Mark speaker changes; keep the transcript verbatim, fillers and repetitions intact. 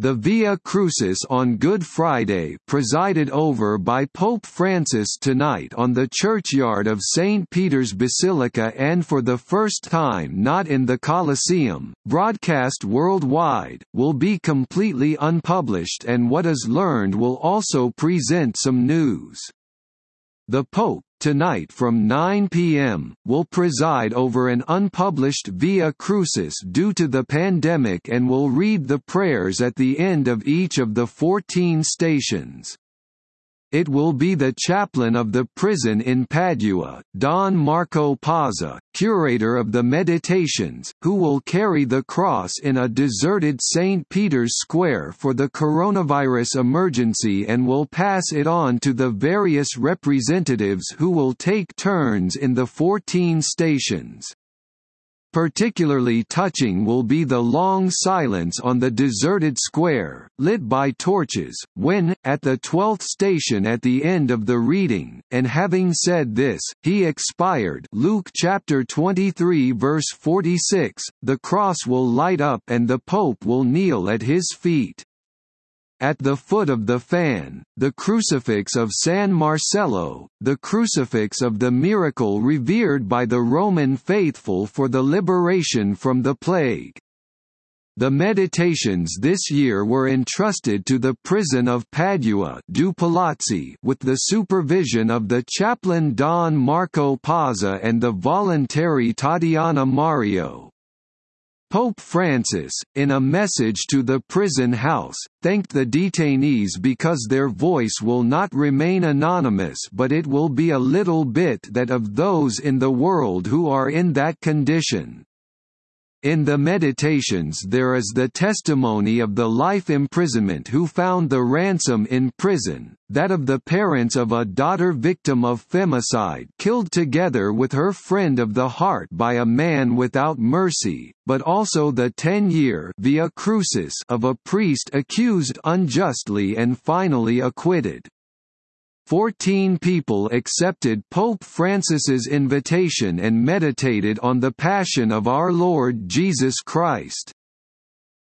Speaker 1: The Via Crucis on Good Friday, presided over by Pope Francis tonight on the churchyard of Saint Peter's Basilica and for the first time not in the Colosseum, broadcast worldwide, will be completely unpublished, and what is learned will also present some news. The Pope, tonight from nine p m, will preside over an unpublished Via Crucis due to the pandemic and will read the prayers at the end of each of the fourteen stations. It will be the chaplain of the prison in Padua, Don Marco Pazza, curator of the Meditations, who will carry the cross in a deserted Saint Peter's Square for the coronavirus emergency and will pass it on to the various representatives who will take turns in the fourteen stations. Particularly touching will be the long silence on the deserted square, lit by torches, when, at the twelfth station at the end of the reading, and having said this, he expired. Luke chapter twenty-three verse forty-six, the cross will light up and the Pope will kneel at his feet. At the foot of the fan, the crucifix of San Marcello, the crucifix of the miracle revered by the Roman faithful for the liberation from the plague. The Meditations this year were entrusted to the prison of Padua Due Palazzi with the supervision of the chaplain Don Marco Pazza and the voluntary Tatiana Mario. Pope Francis, in a message to the prison house, thanked the detainees because their voice will not remain anonymous, but it will be a little bit that of those in the world who are in that condition. In the Meditations there is the testimony of the life imprisonment who found the ransom in prison, that of the parents of a daughter victim of femicide killed together with her friend of the heart by a man without mercy, but also the ten-year Via Crucis of a priest accused unjustly and finally acquitted. Fourteen people accepted Pope Francis's invitation and meditated on the Passion of our Lord Jesus Christ.